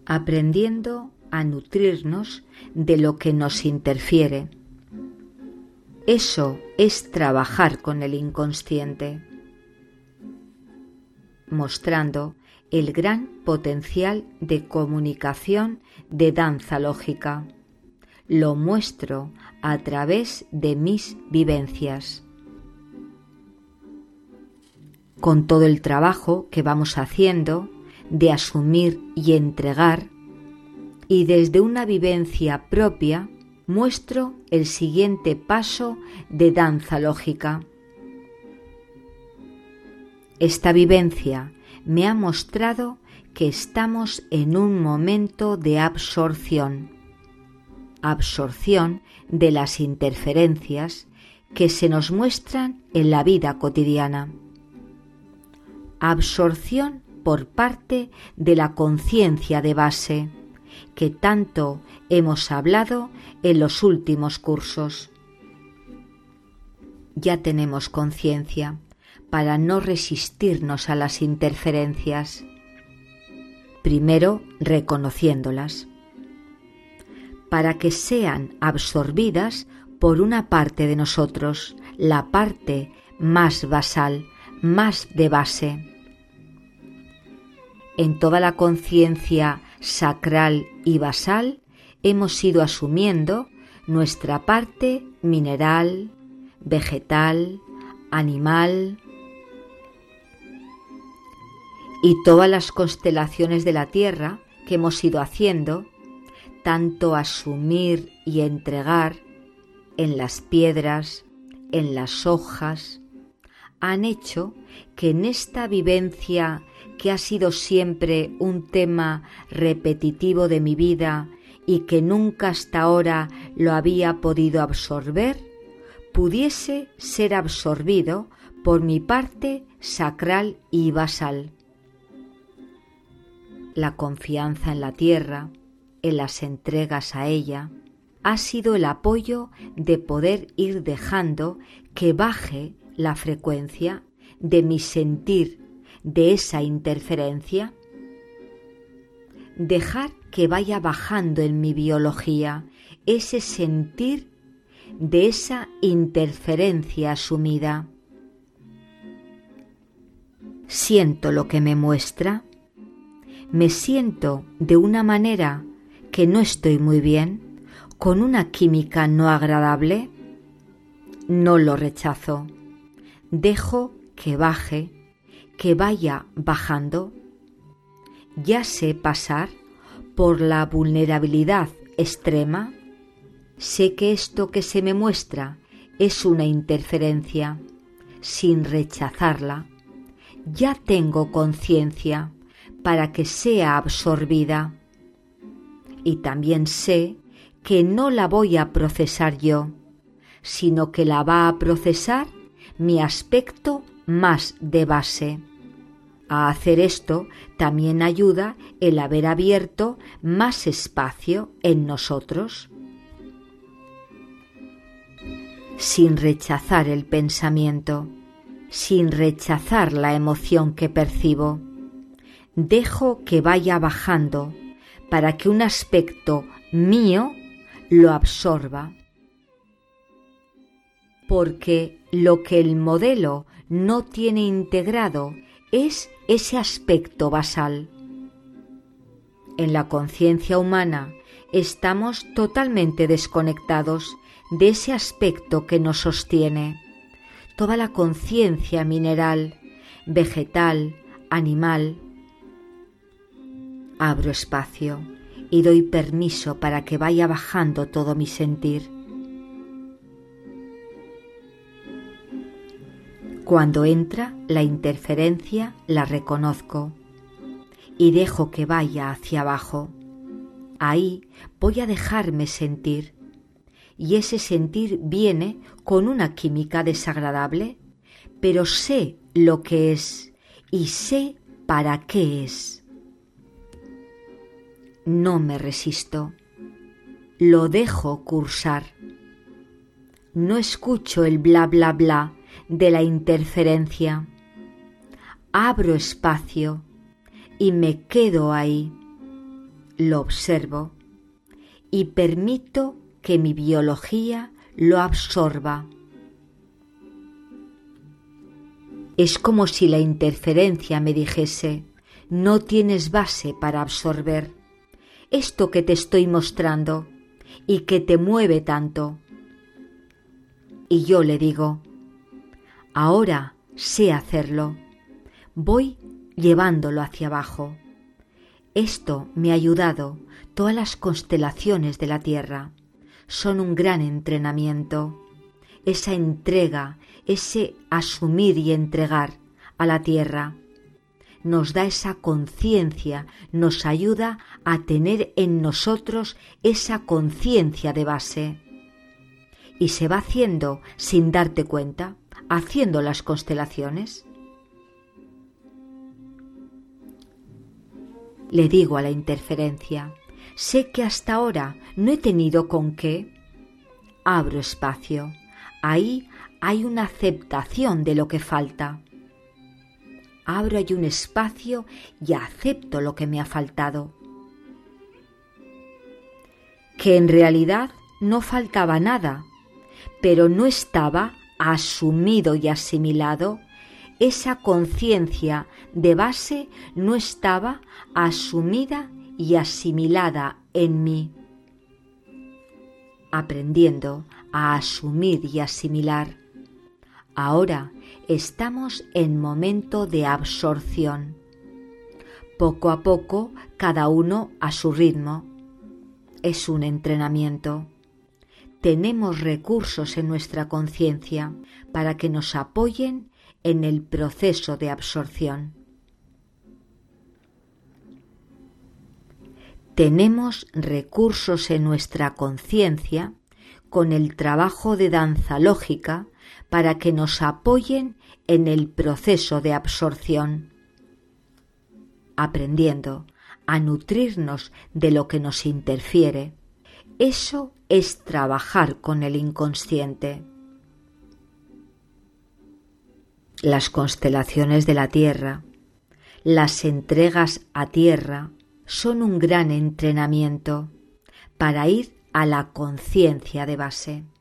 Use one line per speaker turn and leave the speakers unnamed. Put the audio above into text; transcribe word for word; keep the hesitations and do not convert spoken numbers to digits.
aprendiendo a nutrirnos de lo que nos interfiere. Eso es trabajar con el inconsciente, mostrando el gran potencial de comunicación de danza lógica. Lo muestro a través de mis vivencias. Con todo el trabajo que vamos haciendo de asumir y entregar, y desde una vivencia propia muestro el siguiente paso de danza lógica. Esta vivencia me ha mostrado que estamos en un momento de absorción, absorción de las interferencias que se nos muestran en la vida cotidiana. Absorción por parte de la conciencia de base, que tanto hemos hablado en los últimos cursos. Ya tenemos conciencia para no resistirnos a las interferencias, primero reconociéndolas, para que sean absorbidas por una parte de nosotros, la parte más basal, más de base. En toda la conciencia sacral y basal hemos ido asumiendo nuestra parte mineral, vegetal, animal, y todas las constelaciones de la Tierra que hemos ido haciendo, tanto asumir y entregar en las piedras, en las hojas, han hecho que en esta vivencia que ha sido siempre un tema repetitivo de mi vida y que nunca hasta ahora lo había podido absorber, pudiese ser absorbido por mi parte sacral y basal. La confianza en la tierra, en las entregas a ella, ha sido el apoyo de poder ir dejando que baje la frecuencia de mi sentir de esa interferencia, dejar que vaya bajando en mi biología ese sentir de esa interferencia asumida. Siento lo que me muestra, me siento de una manera que no estoy muy bien, con una química no agradable, no lo rechazo, dejo que baje, que vaya bajando. Ya sé pasar por la vulnerabilidad extrema, sé que esto que se me muestra es una interferencia, sin rechazarla. Ya tengo conciencia para que sea absorbida. Y también sé que no la voy a procesar yo, sino que la va a procesar mi aspecto más de base. A hacer esto también ayuda el haber abierto más espacio en nosotros. Sin rechazar el pensamiento, sin rechazar la emoción que percibo, dejo que vaya bajando para que un aspecto mío lo absorba. Porque lo que el modelo no tiene integrado es ese aspecto basal. En la conciencia humana estamos totalmente desconectados de ese aspecto que nos sostiene. Toda la conciencia mineral, vegetal, animal. Abro espacio y doy permiso para que vaya bajando todo mi sentir. Cuando entra la interferencia, la reconozco y dejo que vaya hacia abajo. Ahí voy a dejarme sentir, y ese sentir viene con una química desagradable, pero sé lo que es y sé para qué es. No me resisto, lo dejo cursar. No escucho el bla bla bla de la interferencia. Abro espacio y me quedo ahí. lo observo y permito que mi biología lo absorba. Es como si la interferencia me dijese: no tienes base para absorber esto que te estoy mostrando y que te mueve tanto. Y yo le digo: ahora sé hacerlo, voy llevándolo hacia abajo. Esto me ha ayudado. Todas las constelaciones de la Tierra son un gran entrenamiento. Esa entrega, ese asumir y entregar a la Tierra, nos da esa conciencia, nos ayuda a tener en nosotros esa conciencia de base. Y se va haciendo sin darte cuenta, haciendo las constelaciones. Le digo a la interferencia: sé que hasta ahora no he tenido con qué. Abro espacio. Ahí hay una aceptación de lo que falta. Abro ahí un espacio y acepto lo que me ha faltado. Que en realidad no faltaba nada, pero no estaba asumido y asimilado. Esa conciencia de base no estaba asumida y asimilada en mí. Aprendiendo a asumir y asimilar. Ahora estamos en momento de absorción. Poco a poco, cada uno a su ritmo. Es un entrenamiento. Tenemos recursos en nuestra conciencia para que nos apoyen en el proceso de absorción. Tenemos recursos en nuestra conciencia con el trabajo de danza lógica para que nos apoyen en el proceso de absorción, aprendiendo a nutrirnos de lo que nos interfiere. Eso es trabajar con el inconsciente. Las constelaciones de la Tierra, las entregas a Tierra, son un gran entrenamiento para ir a la conciencia de base.